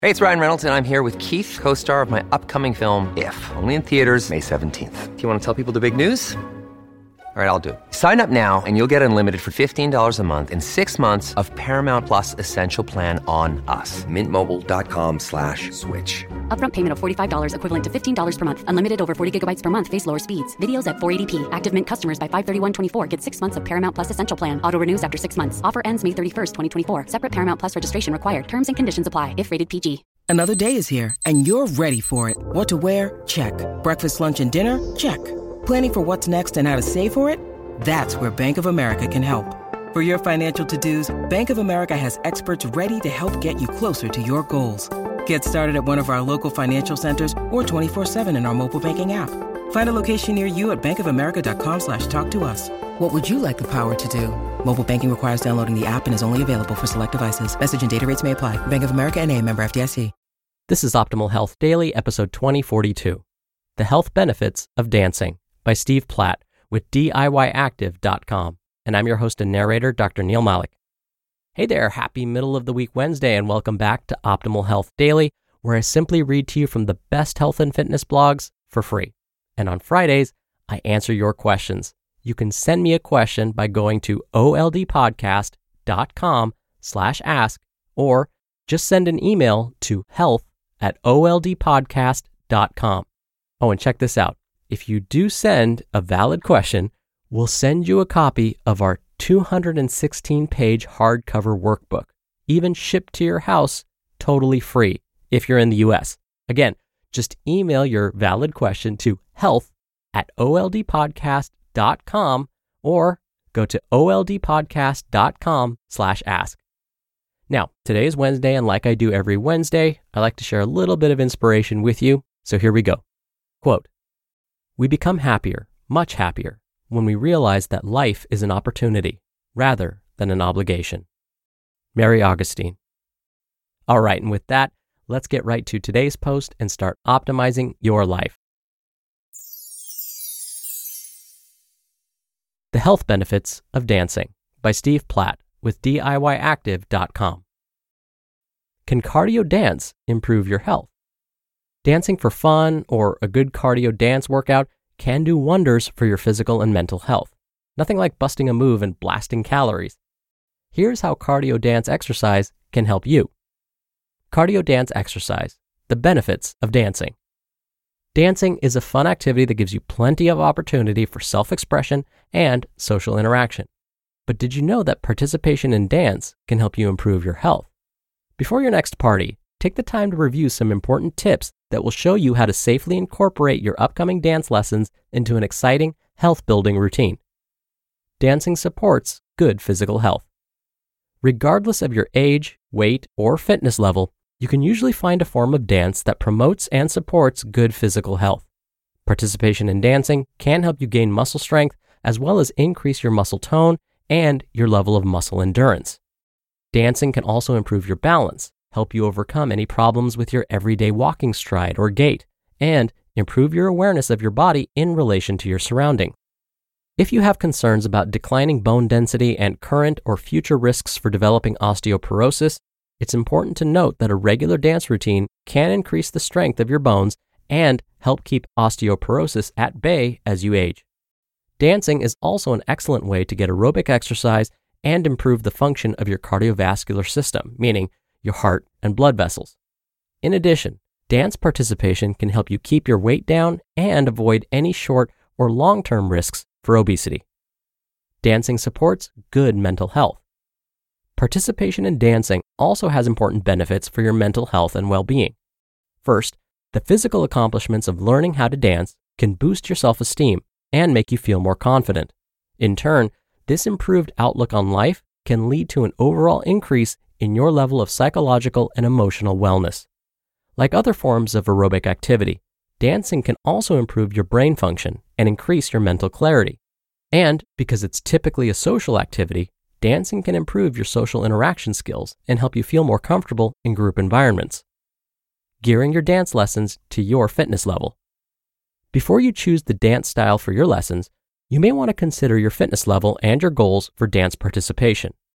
Hey, it's Ryan Reynolds, and I'm here with Keith, co-star of my upcoming film, If, only in theaters May 17th. Do you want to tell people the big news? All right, I'll do it. Sign up now and you'll get unlimited for $15 a month and 6 months of Paramount Plus Essential Plan on us. MintMobile.com/switch. Upfront payment of $45 equivalent to $15 per month. Unlimited over 40 gigabytes per month. Face lower speeds. Videos at 480p. Active Mint customers by 531.24 get 6 months of Paramount Plus Essential Plan. Auto renews after 6 months. Offer ends May 31st, 2024. Separate Paramount Plus registration required. Terms and conditions apply if rated PG. Another day is here, and you're ready for it. What to wear? Check. Breakfast, lunch, and dinner? Check. Planning for what's next and how to save for it? That's where Bank of America can help. For your financial to-dos, Bank of America has experts ready to help get you closer to your goals. Get started at one of our local financial centers or 24/7 in our mobile banking app. Find a location near you at bankofamerica.com/talktous. What would you like the power to do? Mobile banking requires downloading the app and is only available for select devices. Message and data rates may apply. Bank of America N.A., member FDIC. This is Optimal Health Daily, episode 2042, The Health Benefits of Dancing by Steve Platt with DIYactive.com. And I'm your host and narrator, Dr. Neil Malik. Hey there, happy middle of the week Wednesday, and welcome back to Optimal Health Daily, where I simply read to you from the best health and fitness blogs for free. And on Fridays, I answer your questions. You can send me a question by going to oldpodcast.com/ask, or just send an email to health@oldpodcast.com. Oh, and check this out. If you do send a valid question, we'll send you a copy of our 216-page hardcover workbook, even shipped to your house totally free if you're in the US. Again, just email your valid question to health@oldpodcast.com or go to oldpodcast.com/ask. Now, today is Wednesday, and like I do every Wednesday, I like to share a little bit of inspiration with you. So here we go. Quote, "We become happier, much happier, when we realize that life is an opportunity rather than an obligation." Mary Augustine. All right, and with that, let's get right to today's post and start optimizing your life. The Health Benefits of Dancing by Steve Platt with DIYactive.com. Can cardio dance improve your health? Dancing for fun or a good cardio dance workout can do wonders for your physical and mental health. Nothing like busting a move and blasting calories. Here's how cardio dance exercise can help you. Cardio dance exercise, the benefits of dancing. Dancing is a fun activity that gives you plenty of opportunity for self-expression and social interaction. But did you know that participation in dance can help you improve your health? Before your next party, take the time to review some important tips that will show you how to safely incorporate your upcoming dance lessons into an exciting, health-building routine. Dancing supports good physical health. Regardless of your age, weight, or fitness level, you can usually find a form of dance that promotes and supports good physical health. Participation in dancing can help you gain muscle strength as well as increase your muscle tone and your level of muscle endurance. Dancing can also improve your balance, help you overcome any problems with your everyday walking stride or gait, and improve your awareness of your body in relation to your surroundings. If you have concerns about declining bone density and current or future risks for developing osteoporosis, it's important to note that a regular dance routine can increase the strength of your bones and help keep osteoporosis at bay as you age. Dancing is also an excellent way to get aerobic exercise and improve the function of your cardiovascular system, meaning your heart and blood vessels. In addition, dance participation can help you keep your weight down and avoid any short or long-term risks for obesity. Dancing supports good mental health. Participation in dancing also has important benefits for your mental health and well-being. First, the physical accomplishments of learning how to dance can boost your self-esteem and make you feel more confident. In turn, this improved outlook on life can lead to an overall increase in your level of psychological and emotional wellness. Like other forms of aerobic activity, dancing can also improve your brain function and increase your mental clarity. And because it's typically a social activity, dancing can improve your social interaction skills and help you feel more comfortable in group environments. Gearing your dance lessons to your fitness level. Before you choose the dance style for your lessons, you may want to consider your fitness level and your goals for dance participation.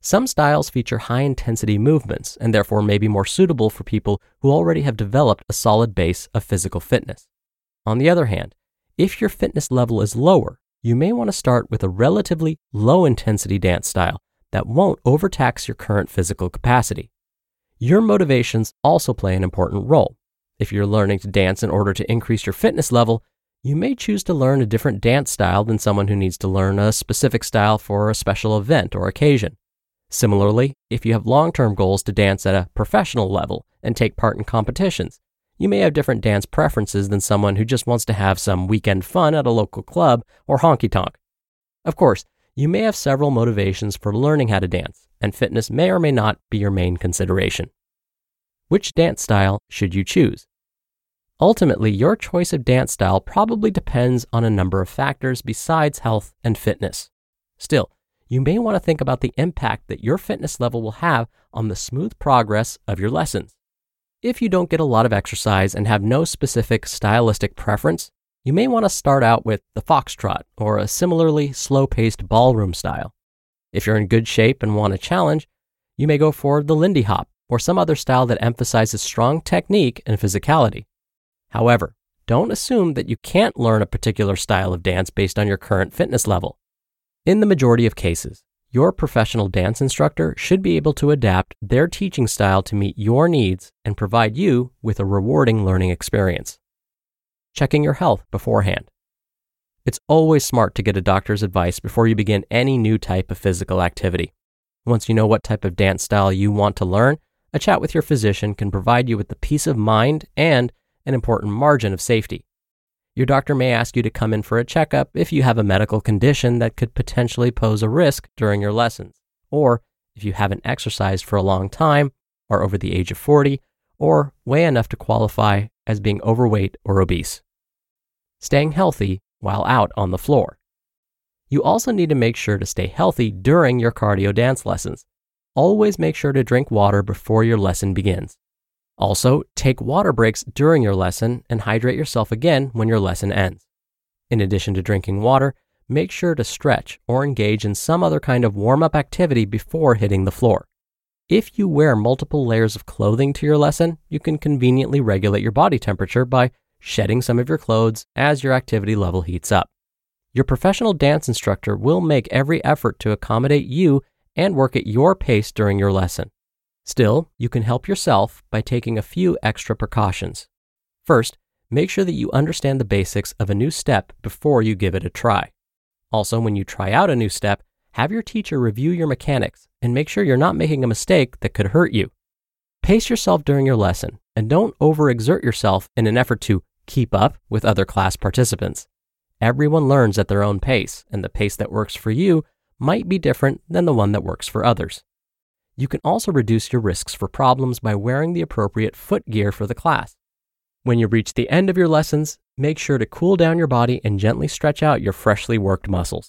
Some styles feature high-intensity movements and therefore may be more suitable for people who already have developed a solid base of physical fitness. On the other hand, if your fitness level is lower, you may want to start with a relatively low-intensity dance style that won't overtax your current physical capacity. Your motivations also play an important role. If you're learning to dance in order to increase your fitness level, you may choose to learn a different dance style than someone who needs to learn a specific style for a special event or occasion. Similarly, if you have long-term goals to dance at a professional level and take part in competitions, you may have different dance preferences than someone who just wants to have some weekend fun at a local club or honky-tonk. Of course, you may have several motivations for learning how to dance, and fitness may or may not be your main consideration. Which dance style should you choose? Ultimately, your choice of dance style probably depends on a number of factors besides health and fitness. Still, you may want to think about the impact that your fitness level will have on the smooth progress of your lessons. If you don't get a lot of exercise and have no specific stylistic preference, you may want to start out with the foxtrot or a similarly slow-paced ballroom style. If you're in good shape and want a challenge, you may go for the Lindy Hop or some other style that emphasizes strong technique and physicality. However, don't assume that you can't learn a particular style of dance based on your current fitness level. In the majority of cases, your professional dance instructor should be able to adapt their teaching style to meet your needs and provide you with a rewarding learning experience. Checking your health beforehand. It's always smart to get a doctor's advice before you begin any new type of physical activity. Once you know what type of dance style you want to learn, a chat with your physician can provide you with the peace of mind and an important margin of safety. Your doctor may ask you to come in for a checkup if you have a medical condition that could potentially pose a risk during your lessons, or if you haven't exercised for a long time, are over the age of 40, or weigh enough to qualify as being overweight or obese. Staying healthy while out on the floor. You also need to make sure to stay healthy during your cardio dance lessons. Always make sure to drink water before your lesson begins. Also, take water breaks during your lesson and hydrate yourself again when your lesson ends. In addition to drinking water, make sure to stretch or engage in some other kind of warm-up activity before hitting the floor. If you wear multiple layers of clothing to your lesson, you can conveniently regulate your body temperature by shedding some of your clothes as your activity level heats up. Your professional dance instructor will make every effort to accommodate you and work at your pace during your lesson. Still, you can help yourself by taking a few extra precautions. First, make sure that you understand the basics of a new step before you give it a try. Also, when you try out a new step, have your teacher review your mechanics and make sure you're not making a mistake that could hurt you. Pace yourself during your lesson and don't overexert yourself in an effort to keep up with other class participants. Everyone learns at their own pace, and the pace that works for you might be different than the one that works for others. You can also reduce your risks for problems by wearing the appropriate foot gear for the class. When you reach the end of your lessons, make sure to cool down your body and gently stretch out your freshly worked muscles.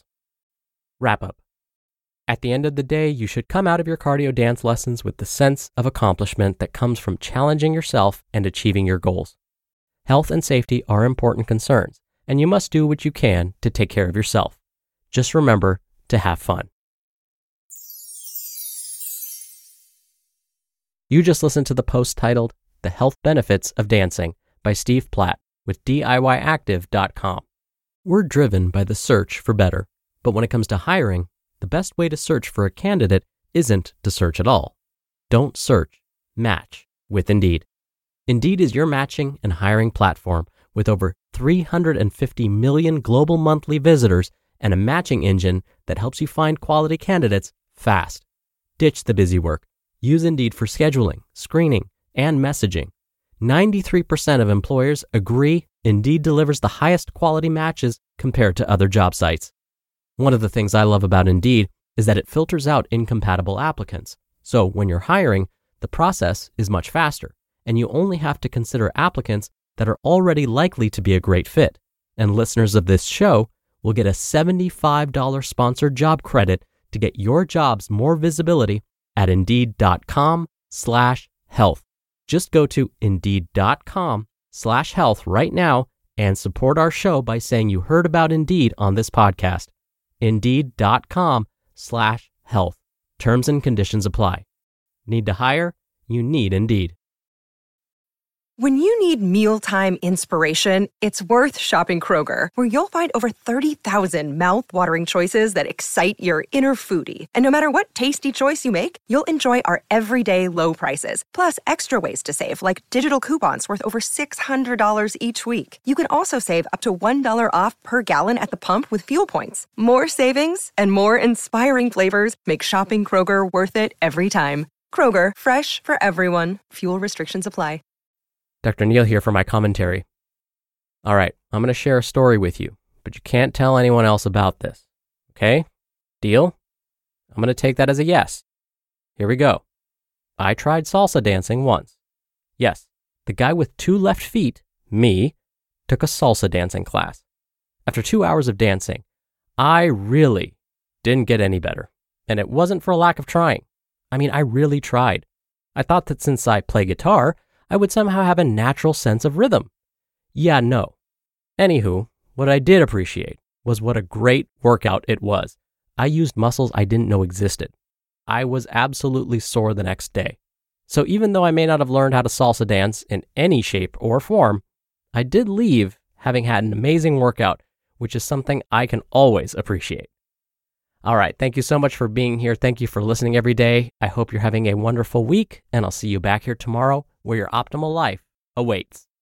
Wrap up. At the end of the day, you should come out of your cardio dance lessons with the sense of accomplishment that comes from challenging yourself and achieving your goals. Health and safety are important concerns, and you must do what you can to take care of yourself. Just remember to have fun. You just listened to the post titled The Health Benefits of Dancing by Steve Platt with DIYactive.com. We're driven by the search for better, but when it comes to hiring, the best way to search for a candidate isn't to search at all. Don't search, match with Indeed. Indeed is your matching and hiring platform with over 350 million global monthly visitors and a matching engine that helps you find quality candidates fast. Ditch the busy work. Use Indeed for scheduling, screening, and messaging. 93% of employers agree Indeed delivers the highest quality matches compared to other job sites. One of the things I love about Indeed is that it filters out incompatible applicants. So when you're hiring, the process is much faster, and you only have to consider applicants that are already likely to be a great fit. And listeners of this show will get a $75 sponsored job credit to get your jobs more visibility at Indeed.com/health. Just go to Indeed.com/health right now and support our show by saying you heard about Indeed on this podcast. Indeed.com/health. Terms and conditions apply. Need to hire? You need Indeed. When you need mealtime inspiration, it's worth shopping Kroger, where you'll find over 30,000 mouth-watering choices that excite your inner foodie. And no matter what tasty choice you make, you'll enjoy our everyday low prices, plus extra ways to save, like digital coupons worth over $600 each week. You can also save up to $1 off per gallon at the pump with fuel points. More savings and more inspiring flavors make shopping Kroger worth it every time. Kroger, fresh for everyone. Fuel restrictions apply. Dr. Neal here for my commentary. All right, I'm going to share a story with you, but you can't tell anyone else about this. Okay? Deal? I'm going to take that as a yes. Here we go. I tried salsa dancing once. Yes, the guy with 2 left feet, me, took a salsa dancing class. After 2 hours of dancing, I really didn't get any better. And it wasn't for a lack of trying. I mean, I really tried. I thought that since I play guitar, I would somehow have a natural sense of rhythm. Yeah, no. Anywho, what I did appreciate was what a great workout it was. I used muscles I didn't know existed. I was absolutely sore the next day. So even though I may not have learned how to salsa dance in any shape or form, I did leave having had an amazing workout, which is something I can always appreciate. All right, thank you so much for being here. Thank you for listening every day. I hope you're having a wonderful week, and I'll see you back here tomorrow where your optimal life awaits.